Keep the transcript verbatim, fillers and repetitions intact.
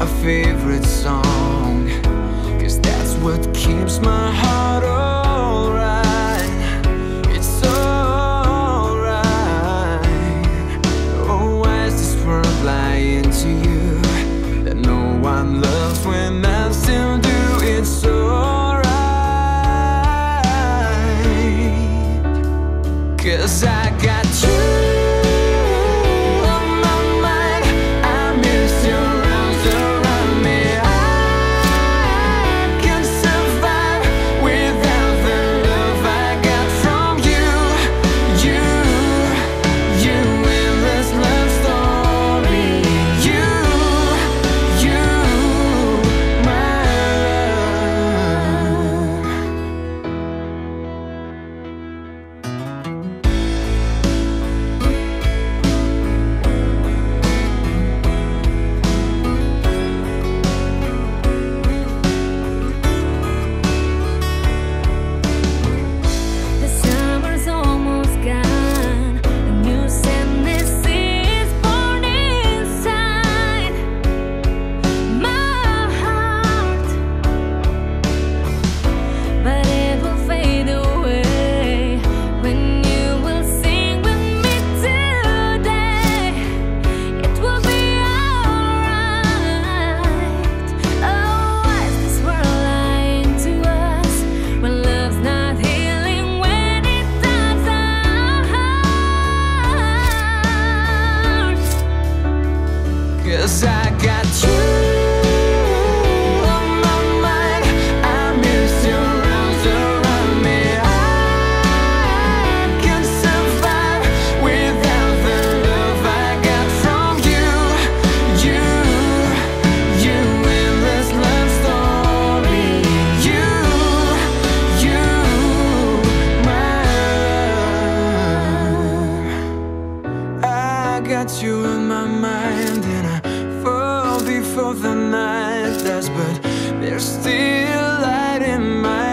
a favorite song, 'cause that's what keeps my heart alright. It's alright. Oh, why is this world lying to you, that no one loves when I still do? It's alright, 'cause I got you. Cause I got you on my mind. I miss your arms around me. I can't survive without the love I got from you. You, you endless love story. You, you, my love. I got you in my mind, and I fall before the night does, but there's still light in my